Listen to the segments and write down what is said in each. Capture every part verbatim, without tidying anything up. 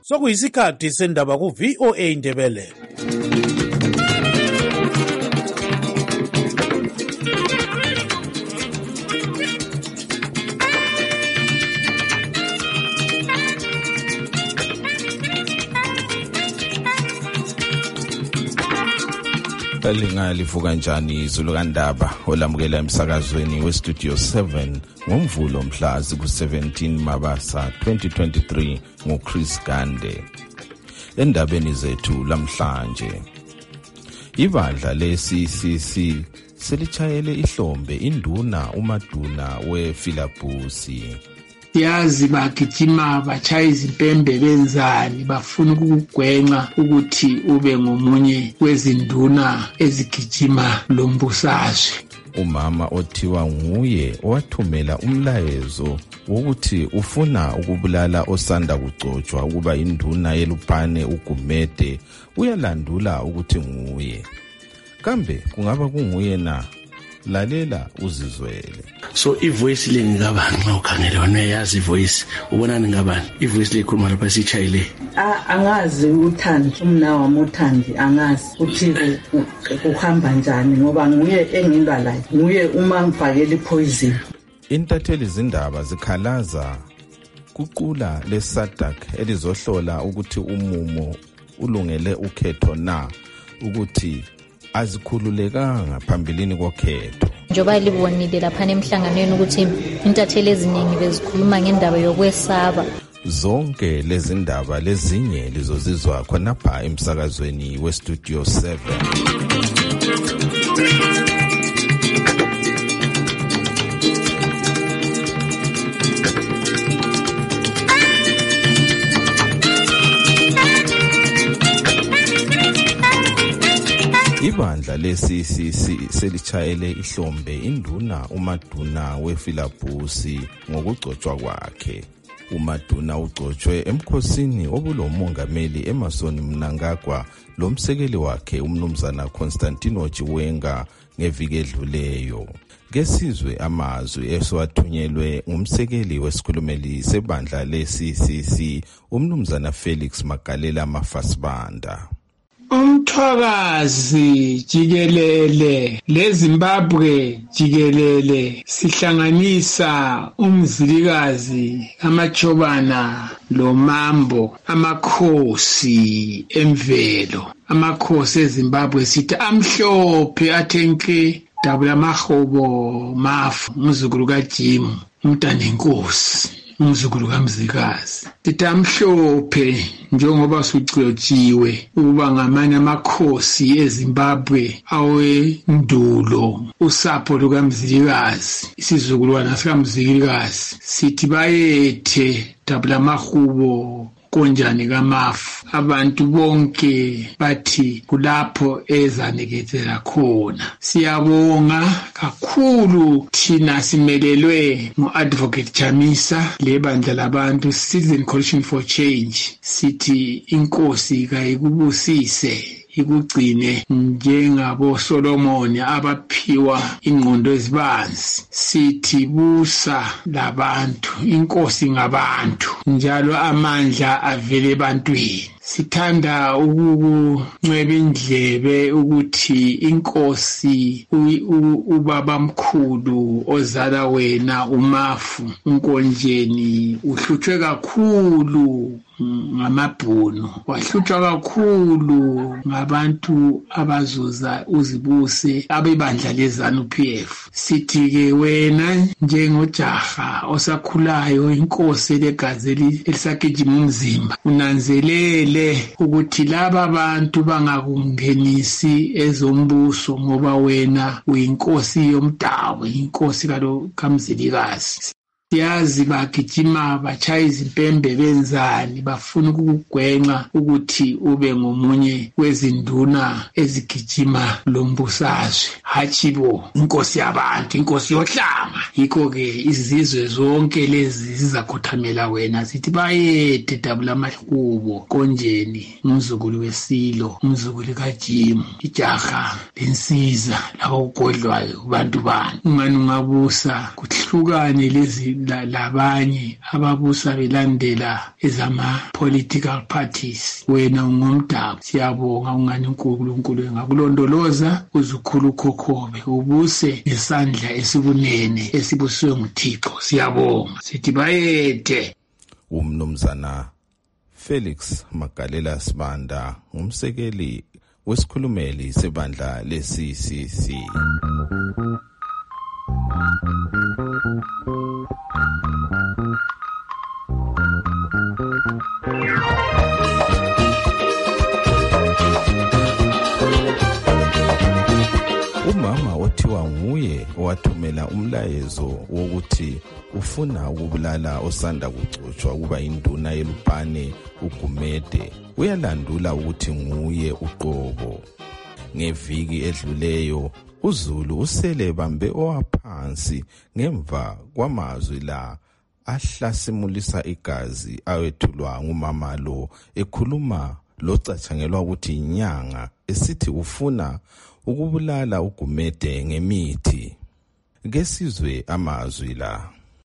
Sokuyisikhathi sendaba ku V O A Indebele. Elinga livuka njani izulu kandaba olamukela emsakazweni we Studio seven ngomvulo mhla ku seventeen Mabasa twenty twenty-three ngoChris Gande. Endabeni zethu lamhlanje, ibandla le-C C C selichayele ihlombe induna uMaduna weFilabusi. Yazi bagijima bachaya izimpembe benzani bafuna ukugwenxa ukuthi ube ngomunye wezinduna ezigijima lombusazwe. Umama othiwa nguye owathumela umlayezo wokuthi ufuna ukubulala osanda kugcotshwa ukuba induna yeLupane uGumede uyalandula ukuthi nguye. Kambe kungaba kunguye na? Lalela uzizwele. So ivoice le ngabani nxa ukhangele wena yazi ivoice ubonani ngabani? Ivoice le ikhuluma lapha sichayile. Ah angazi uthandi umna wami uthandi angazi uthi kuhamba njani ngoba nguye engilwa laye. Nguye uma mfakela ipoison. Intatheli izindaba zikhalaza kuqula leSadak elizohlola ukuthi umumo ulungele ukhetho na ukuthi azikhululekanga phambilini kokhetho. Njoba libonile lapha emhlanganweni ukuthi intatheli eziningi bezikhuluma ngendaba yokwesaba. Zonke lezi ndaba lezinye lizozizwa khonapha emsakazweni we Studio seven. Ibandla le-C C C selichayele ihlombe induna uMaduna weFilabusi ngokugcotshwa kwakhe. uMaduna ugcotshwe emkhosini obulomongameli Emmerson Mnangagwa lomsekeli wakhe umnumzana Constantino Chiwenga ngeviki edluleyo. Ngesizwe amazwi eswathunyelwe ngumsekeli wesikhulumeli sebandla le-C C C umnumzana Felix Magalela Mafasibanda. Umthwakazi jikelele leZimbabwe jikelele sihlanganisa umzilikazi amachobana loMambo amakhosi emvelo. Amakhosi eZimbabwe sithi amhlophe athenke dabula mahobo mafu umzukulu kaJim umntanenkosi umzukulu kaMzilikazi. Sithi amhlophe njengoba sucotshiwe ukuba ngamanye amakhosi eZimbabwe awendulo usapho lukaMzilikazi isizukulwana sikaMzilikazi. Sithi bayethe dabula mahubo konjani kamafu. Abantu bonke bathi kulapho ezanikethela khona. Siyabonga kakhulu thina simelelwe ngu-Advocate Chamisa lebandla labantu Citizen Coalition for Change. Sithi inkosi kayikubusise ikugcine njengabo Solomon abaphiwa ingqondo ezibanzi. Sithi busa labantu, inkosi ngabantu, njalo amandla avele ebantwini. Sithanda ukuncweba indlebe ukuthi inkosi ubaba mkhulu ozala wena uMafu uNkonjeni uhlutshwe kakhulu ngamabhunu, wahlutshwa kakhulu ngabantu abazuza uzibuse abebandla lezanu P F. Sithi ke wena njengojaha osakhulayo inkosi legazi elisagijima umzimba unanzelele ukuthi laba bantu bangakungenisi ezombuso ngoba wena uyinkosi yomdabu, inkosi kaMzilikazi. Yazi bagijima bachaya izimpembe benzani bafuna ukugwenxa ukuthi ube ngomunye wezinduna ezigijima lombusazwe. Hachibo inkosi yabantu, inkosi yohlanga. Yikho ke izizwe zonke lezi zizakhothamela wena. Sithi bayethe dabula mahubo konjeni umzukulu weSilo umzukulu kaJim ijaha lensiza labo ugodlwayo kubantu bani. Ungani ungabusa kuhlukane lezi labanye ababusa belandela ezama political parties. Wena ungumdabu, siyabonga ungani uNkulunkulu engakulondoloza uzukhulu khokhobe ubuse nesandla esibunene esibusiwe nguThixo. Siyabonga sithi bayede. Umnumzana Felix Magalela Sibanda ngumsekeli wesikhulumeli sebandla le-C C C. Umama othiwa nguye owathumela umlayezo wokuthi ufuna ukubulala osanda kugcotshwa kuba induna yelupane uGumede uyalandula ukuthi nguye uqobo. Ngeviki edluleyo uZulu usele bambe owaphansi ngemva kwamazwi la ahlasimulisa igazi awethulwa ngumama lo ekhuluma locatshangelwa ukuthi inyanga esithi ufuna ukubulala uGumede ngemithi. Kesizwe amazwi la.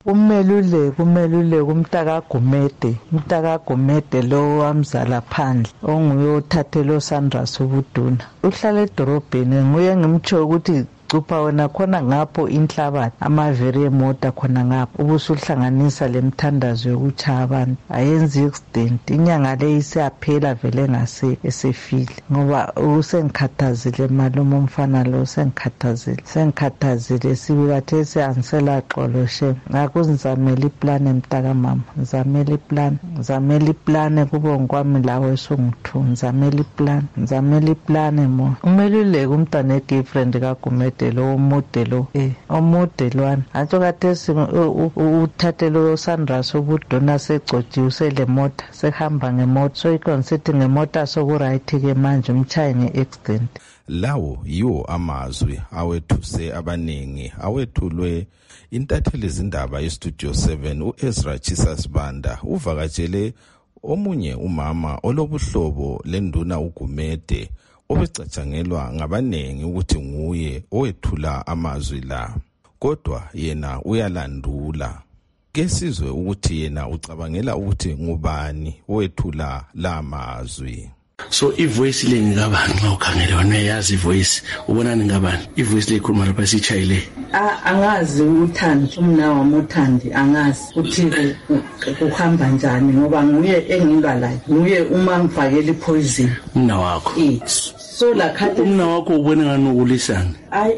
Umelule kumelule kumtaka Gumede, umtaka Gumede lo wamzala phandle onguye othathelo Sandra Sobuduna. Uhlala edorobheni nguye ngimtsho ukuthi cupha wena khona ngapho inhlabathi amaveri emota khona ngapho ubusuhlanganisa lemthandazo yokucha abantu ayenzi accident inyanga le isiyaphela vele ngase esefile ngoba usengikhathazile malume umfana lo sengikhathazile sengikhathazile sibikathe seansela xolo she ngakuzamela iplan emtaka mama ngizamela iplan ngizamela iplan kubo ngikwami lawe songithu ngizamela iplan ngizamela iplan mo umelule kumntana girlfriend kaGumede lo modelo eh omodelwana atsho kathesi uthathelo Sandra Sobudona segcotshiwe usele mota sehamba ngemoto so iconsider ngemota soku right ke manje umchaye ngeaccident. Lawo yiwo amazwi awethuse abaningi awethulwe intatheli izindaba yestudio seven uEzra Jesus Banda uvakatshele omunye umama olobuhlobo lenduna uGumede obecatshangelwa ngabanengi ukuthi nguye owethula amazwi la kodwa yena uyalandula. Kesizwe ukuthi yena ucabangela ukuthi ngubani owethula la mazwi. So ivoice le ngabani nxa ukhangele wena yazi ivoice ubonani ngabani ivoice le ikhuluma lapha sichayile angazi uThandi umna wami uThandi angazi ukuthi kuhamba njani ngoba nguye engilwa laye nguye uma ngifakela ipoison umna wakho so la khathi umna wakho ubone ngani ukulisana ay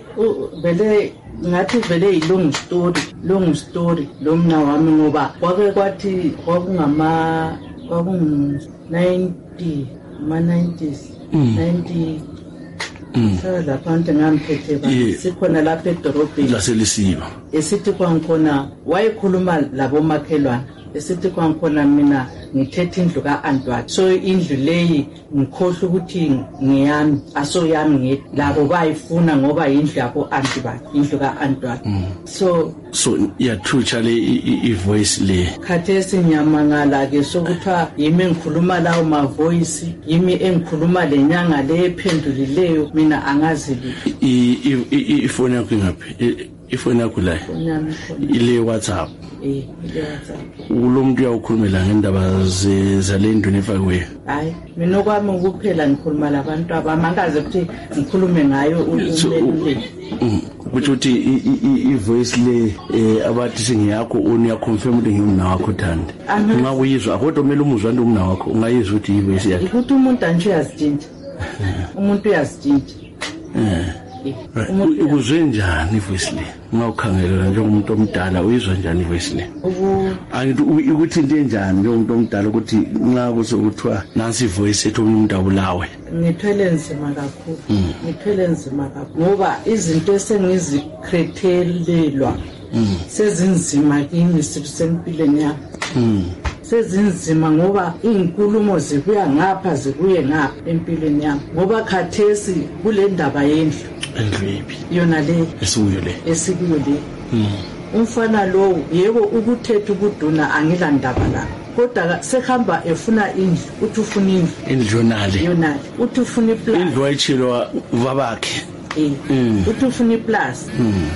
vele ngathi vele ilong story long story lo mna wami ngoba kwake kwathi kwakungama kwakungu ninety ma nineties ninety so lapha nje ngamphethe ba sikhona lapha edorobheni laselisiba esithi kwangikhona wayekhuluma labo makhelwane esithi kwangikhona mina ngithethe indlu kaAntwat so indlu leyi ngikhohle ukuthi ngiyami aso yami ngithi labo bayifuna ngoba indlu yabo Antwat indlu kaAntwat so so yathutsha le ivoice le khathesi nyamangala ke sokuthiwa yimi engikhuluma lawo ma voice yimi engikhuluma lenyanga le ephendulileyo mina angazi ifoni yakho ngaphi ifoni yakho la ile WhatsApp eh ile WhatsApp ulomuntu uyawukhulumela ngendaba zalenduni efakwe hayi mina kwami ukuphela ngikhuluma labantu abamangaze ukuthi ngikhulume ngayo umelule ukuthi uthi ivoice le abathi singiyakho uniya confirm ukuthi ngimna wakho Thandi uma uyizwa kodwa kumele umuzwa nto umna wakho ungayizwa ukuthi ivoice yakhe ukuthi umuntu anje uyazitshintsha umuntu uyazitshintsha eh ukuzwe njani ivoice le ngawukhangelela njengomuntu omdala uyizwa njani ivoice le angithi ukuthi into enjani njengomuntu omdala ukuthi nxa kusokuthiwa nansi ivoice ethu umuntu abulawe ngithwele nzima kakhulu ngithwele nzima kakhulu ngoba izinto esengizikrethelelwa sezinzima kimi sibusempilweni yami sezinzima ngoba inkulumo zibuya ngapha zibuye ngapha empilweni yami ngoba khathesi kule ndaba yendlu endlwebi yona le esikuyo le esikuyo le umfana lo yebo ukuthetha ukuduna angilandaba la kodwa sehamba efuna indlu uthi ufuna indlu indlu yonale yonale uthi ufuna iplus indlu ayitshilwa babakhe eh uthi ufuna iplus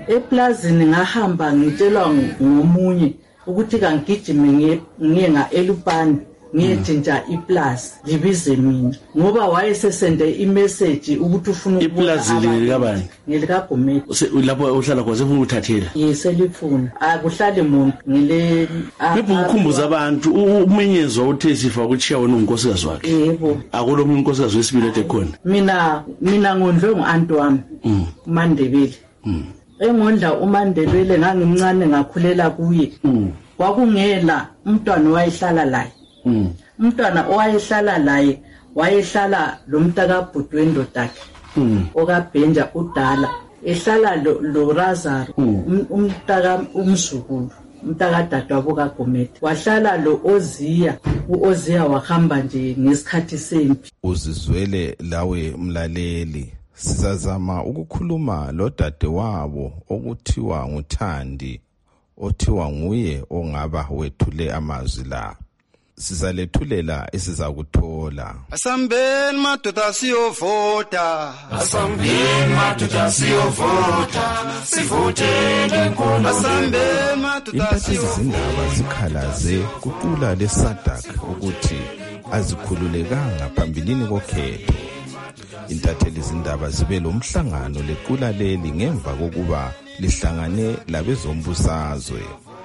eplazini ngahamba ngitshelwa ngomunye ukuthi kangigijime ngiye nga-Elupani ngiyetshintsha iplazi libize mina ngoba wayesesende imessage ukuthi ufuna iplazi likabani ngelikagometi lapho uhlala khona sefuna ukuthathela yeselifuna akuhlali muntu ngile bephu ukukhumbuza abantu umenyezwa uthe sifa ukuchiya wena unkosikazi wakhe yebo akulo umuntu unkosikazi wesibili ethe khona mina mina ngondle ngo-anti wami uMandebele engondla uMandebele ngangimncane ngakhulela kuye kwakungela umntwana wayehlala laye umntwana owayehlala laye wayehlala lo mntakabhuti wendodakhe okaBhenja udala ehlala lo Razaro umntaka umzukulu umntakadadewabo kaGometi wahlala lo Oziya uOziya wahamba nje ngesikhathi sempi. Uzizwele lawe mlaleli, sizazama ukukhuluma lo dadewabo okuthiwa nguThandi othiwa nguye ongaba wethule amazwi la. Sizalethulela esizakuthola. Asambeni madoda siyovota, asambeni madoda siyovota, sivotele inkolo. Asambeni madoda siyovota. Izindaba zikhalaze kuqula leSADC ukuthi azikhululekanga phambilini kokhetho. Intatheli izindaba zibe lomhlangano lequla leli ngemva kokuba lihlangane labezombusazwe.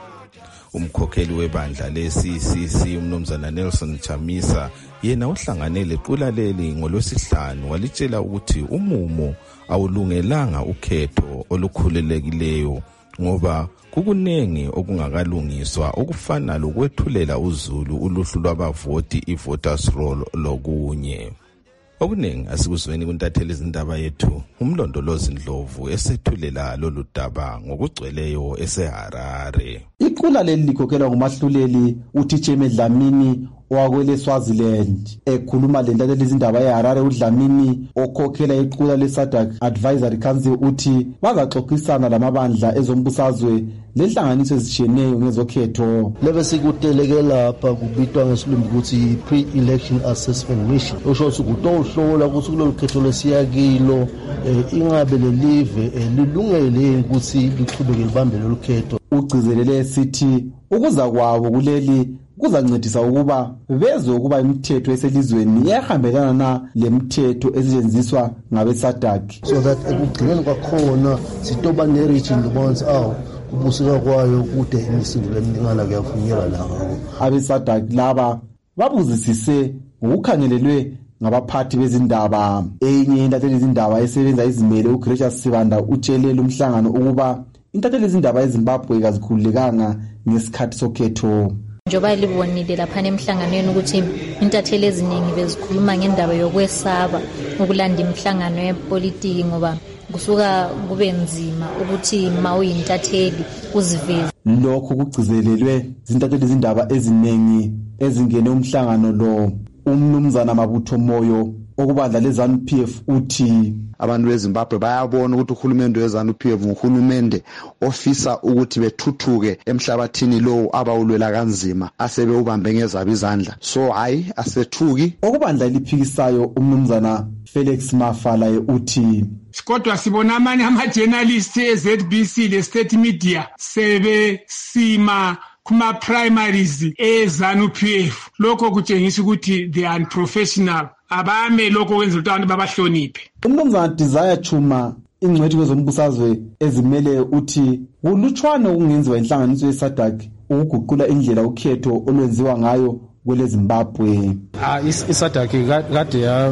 Umkhokheli webandla le-C C C umnumzana Nelson Chamisa yena uhlangane lequla leli ngolwesihlanu walitshela ukuthi umumo awulungelanga ukhetho olukhululekileyo ngoba kukunengi okungakalungiswa okufana lokwethulela uZulu uluhlu lwabavoti i-voters roll lokunye. Okuningi asikuzweni kuntatheli izindaba yethu umlondolozi Ndlovu esethulela lolu daba ngokugcweleyo eseHarare. Iqula leli likhokhelwa ngumahluleli uThixeme Dlamini owakwele Swaziland. Ekhuluma lentatheli izindaba eHarare uDlamini okhokhela iqula leSADC Advisory Council uthi bazaxoxisana lamabandla ezombusazwe lenhlanganiso ezitshiyeneyo ngezokhetho. Lebe sikuteleke lapha kubitwa ngesilumbi ukuthi pre-election assessment mission. Osho ukutohlola ukuthi kulolu khetho lesiyakilo ingabe lelive lilungele ukuthi liqhubeke libambe lolu khetho. Ugcizelele sithi ukuza kwabo kuleli kuzancedisa ukuba bezwe ukuba imithetho eselizweni iyahambelana na lemithetho esetshenziswa ngabeSADC, so that ekugcineni kwakhona sitoba ne-region bonds awu ubusika kwayo kude imisindo lemningana kuyavunyelwa lawo. AbeSADC laba babuzisise ngokukhangelelwe ngabaphathi bezindaba. Enye intatheli izindaba esebenza izimele uGracious Sibanda utshelele umhlangano ukuba intatheli izindaba eZimbabwe kazikhululekanga ngesikhathi sokhetho. Njoba libonile lapha emhlanganweni ukuthi intatheli eziningi bezikhuluma ngendaba yokwesaba ukulanda imhlangano yepolitiki ngoba kusuka kube nzima ukuthi mawuyintatheli uziveze. Lokho kugcizelelwe izintatheli izindaba eziningi ezingene umhlangano lo. Umnumzana Mabutho Moyo okubandla leZANU P F uthi abantu beZimbabwe bayabona ukuthi uhulumende weZANU P F uhulumende ofisa ukuthi bethuthuke emhlabathini lo abawulwela kanzima asebe ubambe ngezabo izandla, so hayi asethuki. Okubandla eliphikisayo umnumzana Felix Mafala uthi kodwa sibona amanye ama-journalists e-Z B C le-State Media sebe sima kuma primaries eZANU P F. Lokho kutshengisa ukuthi they are unprofessional, abame lokho kwenza ukuthi abantu babahloniphe. Umnumzana Desire Chuma ingcwethi kwezombusazwe ezimele uthi kulutshwane okungenziwa inhlanganiso yeSADC ukuguqula indlela ukhetho olwenziwa ngayo kwele Zimbabwe. Ah iSADC kade ya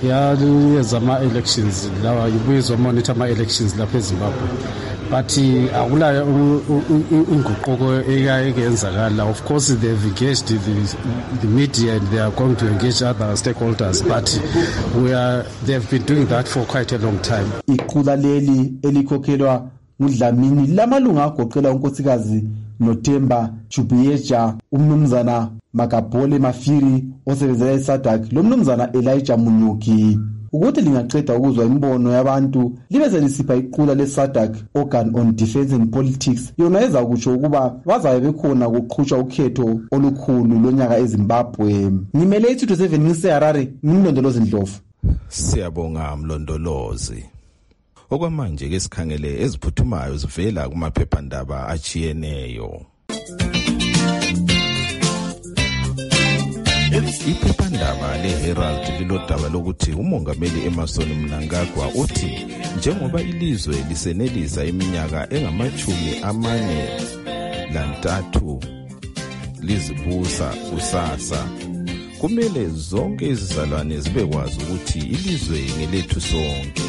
yayenza ama elections lawa ibuyizwa monitor ama elections lapha eZimbabwe. But akula inguquko eyayenzakala. Of course they've engaged the, the media and they are going to engage other stakeholders, but we are they've been doing that for quite a long time. Iqula leli elikhokhelwa nguDlamini lamalunga agoqela unkosikazi noThemba Chubiyeja, umnumzana Makabole Mafiri osebenzela eSADC, lo mnumzana Elijah Munyuki. Ukuthi lingaqeda ukuzwa imbono yabantu libe selisipha iqula leSADC Organ on Defense and Politics yona eza kusho ukuba bazabe bekhona ukuqhutshwa ukhetho olukhulu lonyaka eZimbabwe. Ngimele two to seven ngiseHarare ngimlondolozi Ndlovu. Siyabonga mlondolozi. okwamanje ke sikhangele eziphuthumayo zivela kumaphephandaba achiyeneyo. Iphephandaba leHerald lilodaba lokuthi umongameli Emmerson Mnangagwa uthi njengoba ilizwe lisenelisa iminyaka engamachumi amane lantathu lizibusa kusasa, kumele zonke izizalwane zibekwazi ukuthi ilizwe ngelethu sonke.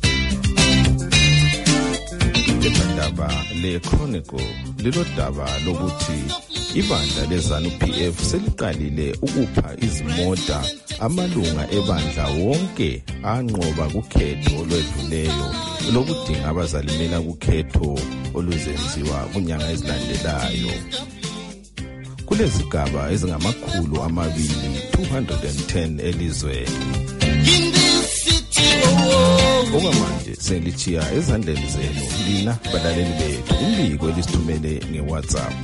Iphephandaba leChronicle lilodaba lokuthi ibandla leZANU P F seliqalile ukupha izimota amalunga ebandla wonke anqoba kukhetho olwedluleyo lokudinga abazalimela kukhetho oluzenziwa kunyanga ezilandelayo. Kulezigaba ezingamakhulu amabili two hundred ten elizweni. Okwamanje selichiya ezandleni zenu lina balaleli bethu, umbiko elisithumele ngeWhatsApp.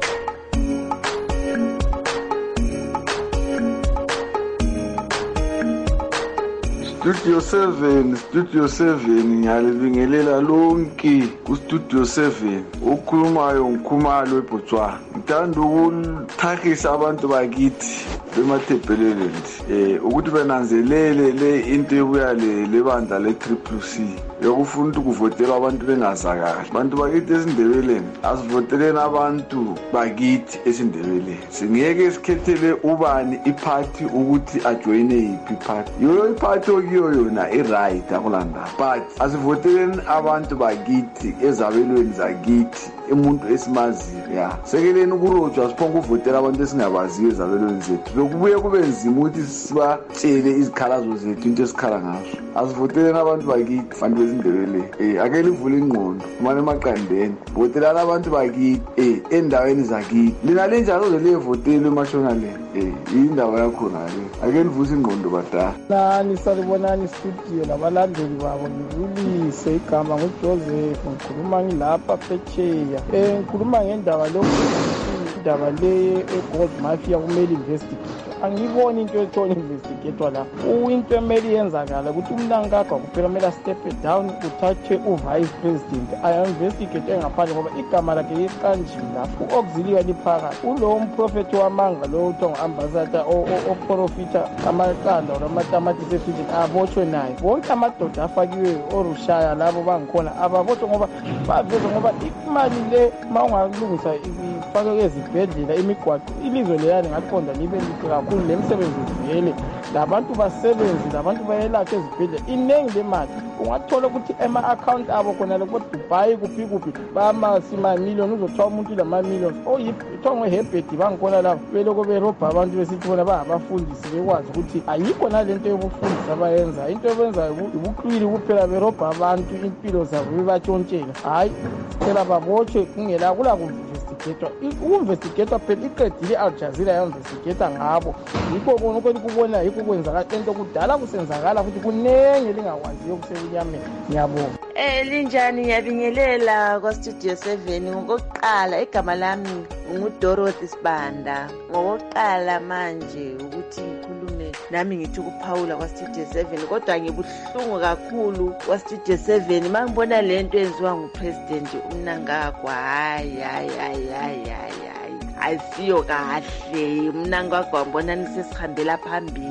Studio seven, Studio seven, ngiyalibingelela lonke ku Studio seven. Ukhulumayo ngikhumalo eBotswana. Ngithanda ukuthakisa abantu bakithi bemathebhelele eh ukuthi benanzelele le into ebuya le lebandla le triple C. Yokufuna ukuthi kuvotela abantu bengazakala. Abantu bakithi esindebeleni asivoteleni abantu bakithi esindebeleni. Singeke sikhethele ubani iparty ukuthi ajoine iphi party. Yoyo iparty okiyo yona i-right akulanda. But asivoteleni abantu bakithi ezabelweni zakithi umuntu esimaziyo ya. Sekeleni ukurojwa siphonga ukuvotela abantu esingabaziyo ezabelweni zethu. Lokubuye kube nzima ukuthi sibatshele izikhalazo zethu into esikhala ngazo. Asivoteleni abantu bakithi fanele bezindebele. Eh ake livule ingqondo kumane emaqandeni. Votelana abantu bakithi eh endaweni zakithi. Lina lenjalo zelevotele emashonale. Eh indaba yakho nale. Ake livuse ingqondo badala. Nani salibonani studio labalandeli babo ngibulise igama nguJoseph ngikhuluma ngilapha phetsheya. Eh ngikhuluma ngendaba lokhu indaba le eGold Mafia kumele investigate. Angiboni into ethola investigator la. Into emeli yenzakala ukuthi uMnangagwa kuphela kumele step down uthathe uvice president ayinvestigate engaphandle ngoba igama lakhe likanjila uauxiliary liphakathi ulo umprofeti wamanga lo uthonga ambassador oprofita amaqanda namatamati sefitini abotshwe naye bonke amadoda afakiwe orushaya labo bangikhona ababotshwe ngoba baveze ngoba imali le mawungalungisa ifake ezibhedlela imigwaqo ilizwe leyani ngaqonda libe lihle kakhulu lemsebenzi vele labantu basebenzi labantu bayelapha ezibhedlela inengi lemali ungathola ukuthi ema account abo khona lapho Dubai kuphi kuphi bama sima million uzothola umuntu lama millions oyithongwe hebhedi bangikhona lapho beloko berobha abantu besithi bona bayabafundisi bekwazi ukuthi ayikho nalento yokufundisa abayenza into ebenza ubuqili kuphela berobha abantu impilo zabo bebatshontshela hayi phela babotshwe kungela kula investigator uinvestigator phela iqedile Al Jazeera yainvestigator ngabo yikho konke kubona yikho kwenzakala into kudala kusenzakala futhi kunenge lingakwaziyo kusenyameni. Ngiyabonga. Eh linjani ngiyabingelela kwa Studio seven ngokuqala igama lami nguDorothy Sibanda. Ngokuqala manje ukuthi ngikhulume nami ngithi kuPaula kwa Studio seven kodwa ngibuhlungu kakhulu kwa Studio seven mangibona lento enziwa nguPresident uMnangagwa. Hayi hayi hayi hayi hayi ayisiyo kahle. Mnangagwa mbona nisesihambela phambili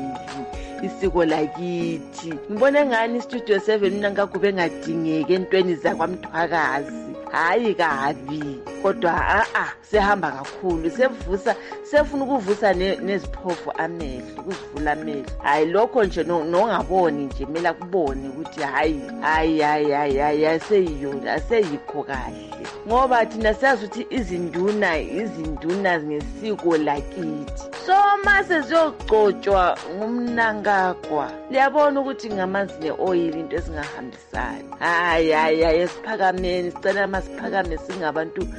isiko lakithi. Ngibona ngani Studio seven Mnangagwa bengadingeki entweni zakwamthwakazi. Hayi kabi kodwa a a sehamba kakhulu sevusa sefuna ukuvusa neziphofu amehlo kuzivula amehlo. Hayi lokho nje nongaboni nje mela kubone ukuthi hayi hayi hayi hayi aseyiyo aseyikho kahle ngoba thina siyazi ukuthi izinduna izinduna ngesiko lakithi. So mase ziyogcotshwa ngumnangagwa liyabona ukuthi ngamanzi neoil into esingahambisani. Hayi hayi esiphakameni sicela masiphakame singabantu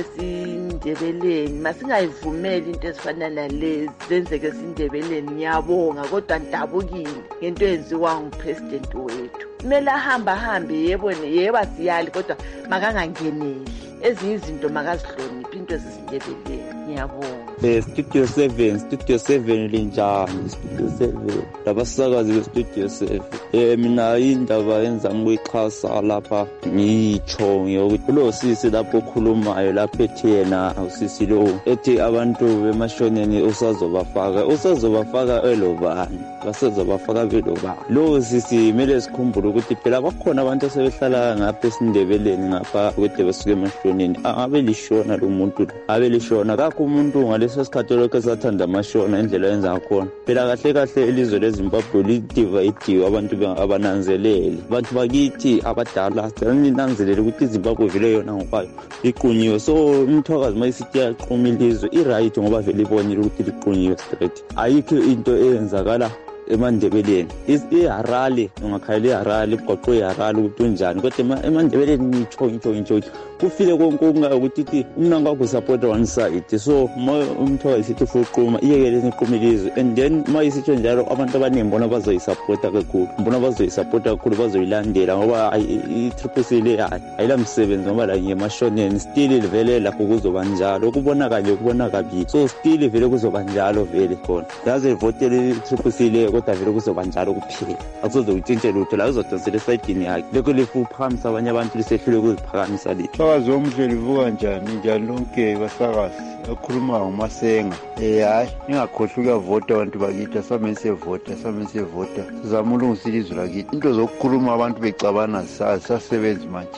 besindebeleni masingayivumeli into ezifana nalezi zenzeke sindebeleni. Ngiyabonga kodwa ndabukile ngento enziwa ngupresident wethu. Kumele ahamba hambe yebo yebo siyali kodwa makangangeneli ezinye izinto makazihloniphe. ziphi into ezisindebeleni. Ngiyabonga. Eh Studio seven, Studio seven linjani? Studio seven. Labasakazi be Studio seven. Eh mina indaba yenza ngikuyixhasa lapha ngitsho ngiyokuthi lo sisi lapho okhulumayo lapha ethi yena usisi lo ethi abantu bemashoneni usazobafaka usazobafaka elobani basazobafaka belobani. Lo sisi kumele sikhumbule ukuthi phela bakhona abantu asebehlala ngapha esindebeleni ngapha ukuthi basuke emashoneni angabe lishona lo muntu abe lishona kakho umuntu ngaleso sikhathi lokho sathanda amashona indlela yenza ngakhona. Phela kahle kahle elizwe leZimbabwe lidivide abantu abananzelele abantu bakithi abadala ninanzelele ukuthi iZimbabwe vele yona ngokwayo iqunyiwe. So umthwakazi mayisithi yaqhuma ilizwe i-right ngoba vele ibonile ukuthi liqunyiwe straight. Ayikho into eyenzakala emandebeleni iharali ungakhalela iharali igoqo iharali ukuthi unjani kodwa emandebeleni ngitsho ngitsho ngitsho kufile konke ukuthi umnanga wakho support one side. So umthwa isithi fuquma iyekele niqumilizwe and then mayisitsho njalo abantu abaningi bona bazoyisupporta kakhulu mbona bazoyisupporta kakhulu bazoyilandela ngoba i-triple C le ayila msebenzi ngoba la ngemashoneni still vele lapho kuzoba njalo kubona kanje kubona kabi. So still vele kuzoba njalo vele khona yaze votele i-triple C le kodwa vele kuzoba njalo kuphela akuzoze uyitshintshele lutho la uzodonsela esayidini yakhe lokho lifuphamisa abanye abantu lisehlule ukuziphakamisa litho. Sakazi omhle livuka njani njani lonke basakazi akhuluma ngoMasenga. Eh hayi ningakhohlwa ukuyavota abantu bakithi asameni sevota asameni sevota sizama ulungisa ilizwe lakithi into zokukhuluma abantu becabana sasebenzi manje.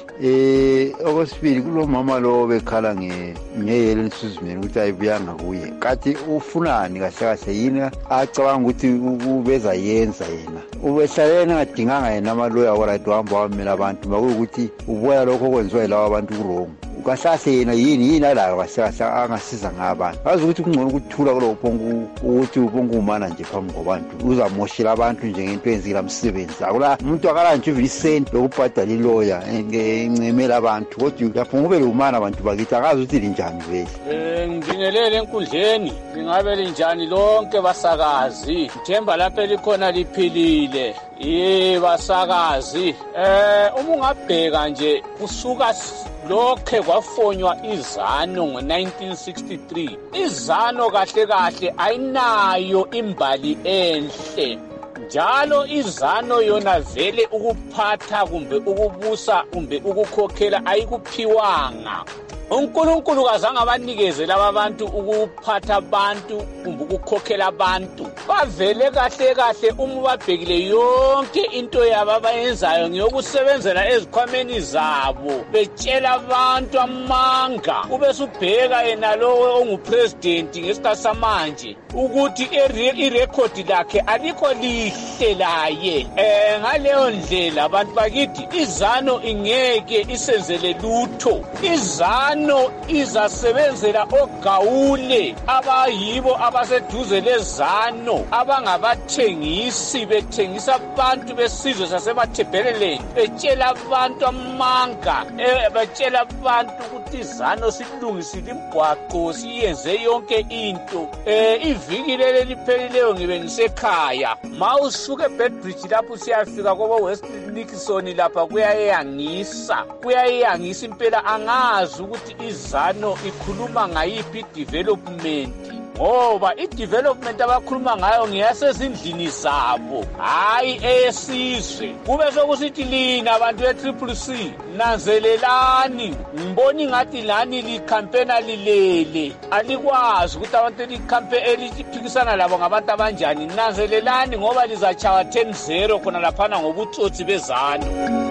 Eh okwesibili kulo mama lo bekhala nge ngeyele nisuzimeni ukuthi ayibuyanga kuye kathi ufunani kahle kahle yini acabanga ukuthi ubeza yenza yena ubehlalena ngadinganga yena amaloya waright wahamba wamela abantu bakuthi uboya lokho kwenziwa yilawa abantu kurong kahlahle yena yini yini ala kahlahla angasiza ngabantu azi ukuthi kungcono ukuthula kulo phongu ukuthi uphongu umana nje phambi kwabantu uzamoshela abantu nje ngento enzile umsebenzi akula umuntu akala nje ivisent lokubhadala iloya encemela abantu kodwa yaphunga ube lumana abantu bakithi akazi ukuthi linjani vele. Eh ngibingelele enkundleni lingabe linjani lonke basakazi Themba lapha likhona liphilile. Eh basakazi eh uma ungabheka nje kusuka lokhe kwafonywa izano ngo nineteen sixty-three izano kahle kahle ayinayo imbali enhle njalo izano yona vele ukuphatha kumbe ukubusa kumbe ukukhokhela ayikuphiwanga. uNkulunkulu kazange abanikeze laba abantu ukuphatha abantu kumbe ukukhokhela abantu bavele kahle kahle uma babhekile yonke into yabo abayenzayo ngiyokusebenzela ezikhwameni zabo betshela abantu amanga ube subheka yena lo ongupresident ngesikhathi samanje ukuthi irecord lakhe alikho lihle laye. eh ngaleyo ndlela abantu bakithi izano ingeke isenzele lutho. Izano no izasebenzela ogawule abayibo abaseduze lezano abangabathengisi bethengisa abantu besizwe sasemathebheleleni betshela abantu amanga betshela abantu ukuthi izano silungisile imgwaqo siyenze yonke into. eh iviki leli liphelileyo ngibe ngisekhaya mawusuke eBedbridge lapho siyafika kobo West Nixon lapha kuyayangisa kuyayangisa impela angazi ukuthi izano ikhuluma ngayiphi development ngoba i-development abakhuluma ngayo ngiyasezindlini zabo hayi esizwe. Kube sokusithi lina abantu be-triple C nanzelelani ngibona ingathi lani likhampena lilele alikwazi ukuthi abantu likhampena eliphikisana labo ngabantu abanjani. Nanzelelani ngoba lizachawa ten zero khona laphana ngobutsotsi bezano.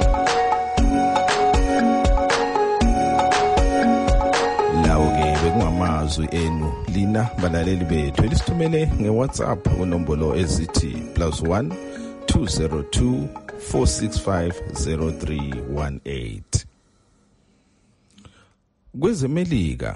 Bekungamazwi enu lina balaleli bethu elisithumele ngeWhatsApp kunombolo ezithi plus one two zero two four six five zero three one eight. Kwezemelika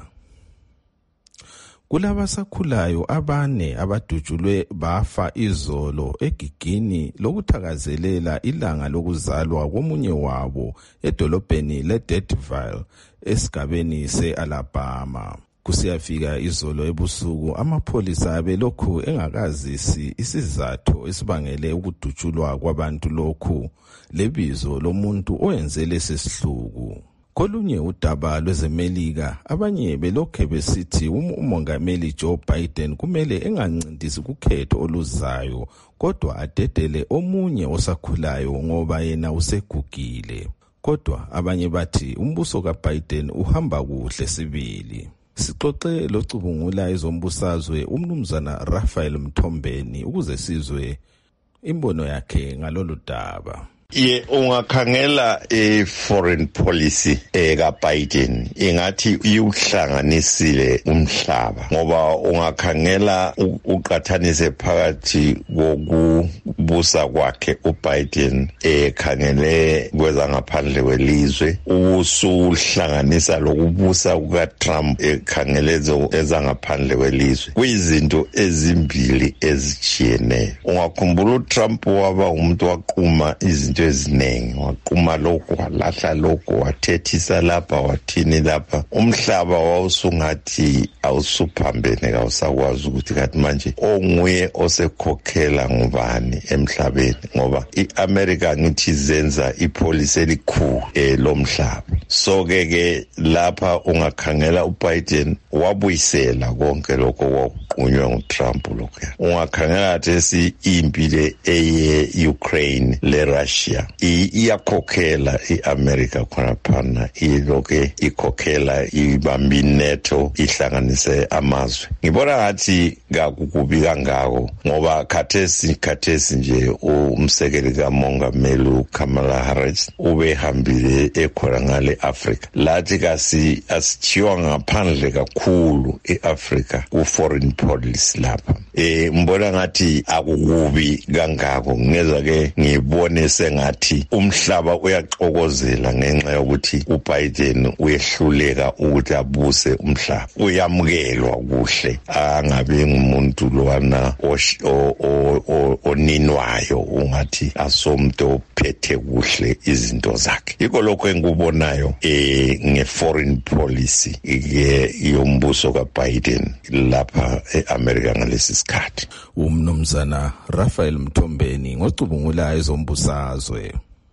kulabasakhulayo abane abadutshulwe bafa izolo egigini lokuthakazelela ilanga lokuzalwa komunye wabo edolobheni leDeathville esigabeni se-Alabama. Kusiyafika izolo ebusuku amapholisa abelokhu engakazisi isizathu esibangele ukudutshulwa kwabantu lokhu lebizo lomuntu oyenze lesi sihluku. Kolunye udaba lwezemelika abanye belokhe besithi umongameli Joe Biden kumele engancindisi kukhetho oluzayo kodwa adedele omunye osakhulayo ngoba yena usegugile. Kodwa abanye bathi umbuso kaBiden uhamba kuhle sibili. Sixoxe locubungula ezombusazwe umnumzana Raphael Mthombeni ukuze sizwe imbono yakhe ngalolu daba. Ye ungakhangela e foreign policy eka Biden ingathi uyuhlanganisile umhlaba ngoba ungakhangela uqathanise phakathi kokubusa kwakhe uBiden ekhangele kwezangaphandle kwelizwe usuhlanganisa lokubusa kukaTrump ekhangele ezangaphandle kwelizwe kuyizinto ezimbili ezijiyeneyo. Ungakhumbula uTrump waba umuntu waquma izinto eziningi waquma lokho walahla lokho wathethisa lapha wathini lapha umhlaba wawusungathi awusuphambene kawusakwazi ukuthi kathi manje onguye osekhokhela ngubani emhlabeni ngoba iAmerica ngithi zenza ipolicy elikhulu elomhlaba. So ke ke lapha ungakhangela uBiden wabuyisela konke lokho kwaqunywa nguTrump lokho. Ungakhangela athi impilo eye Ukraine le Russia iyakhokhela iAmerica khona phana iloke ikhokhela ibambi NATO ihlanganise amazwe. Ngibona ngathi ngakukubi kangako ngoba khathesi khathesi nje umsekeli kamongameli Kamala Harris ubehambile ekhona ngale Africa. Lathi kasi asithiwa ngaphandle kakhulu eAfrica ku foreign policy lapha. Eh mbona ngathi akukubi kangako ngeza ke ngibone sengathi umhlaba uyaxokozela ngenxa yokuthi uBiden uyehluleka ukuthi abuse umhlaba. Uyamukelwa kuhle angabe ngumuntu lowana oninwayo ungathi asomntu ophethe kuhle izinto zakhe. Yiko lokho engikubonayo eh ngeforeign policy ke yombuso kaBiden lapha eAmerica ngalesi sikhathi. Umnumzana Raphael Mthombeni ngocubungula ezombusazwe.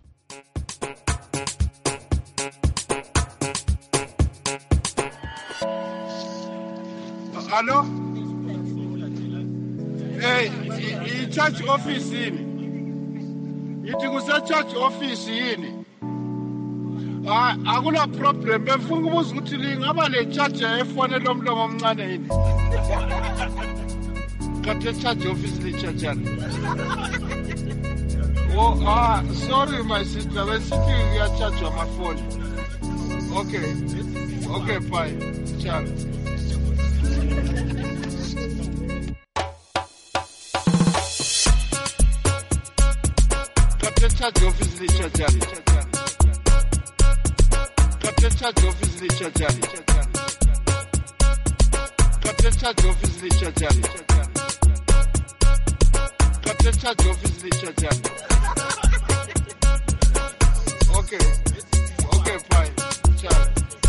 Hello? Hey, i-church office yini? Yithi kuse-church office yini? Ah, akula problem. Befuna ukubuza ukuthi lingaba le-charger efonela omlomo omncane yini? Kade charge office li-charger. Oh, ah, sorry my sister. We're sitting here charge on my phone. Okay. Okay, bye. Ciao. Kade charge office li-charger. Kade charge office li-charger. Kade charge office li-charger. Kade charge office li-charger. Okay. Okay, fine. Ciao.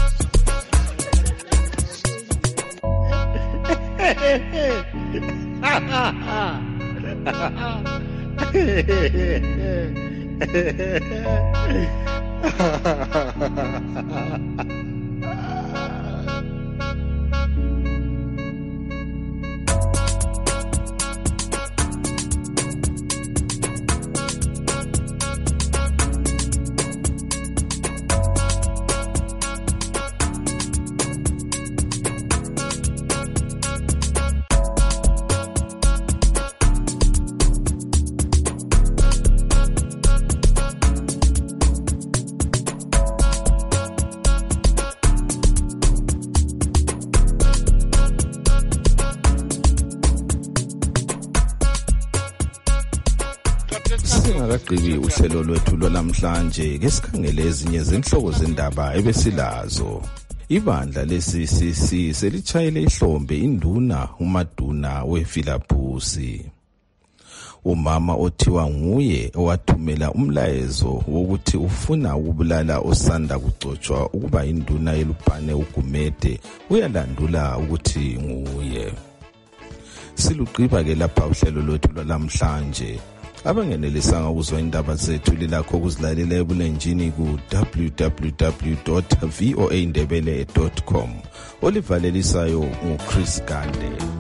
Singakaqhibi uhlelo lwethu lwanamhlanje ke sikhangele ezinye zenhloko zendaba ebesilazo. Ibandla le-C C C selitshayele ihlombe induna uMaduna weFilaphusi. Umama othiwa nguye owathumela umlayezo wokuthi ufuna ukubulala osanda kugcotshwa ukuba induna yeLupane uGumede uyalandula ukuthi nguye. Siluqiba ke lapha uhlelo lwethu lwalamhlanje. abangenelisanga ukuzwa indaba zethu lilakho ukuzilalela ebulenjini ku w w w dot voa ndebele dot com olivalelisayo nguChris Gande.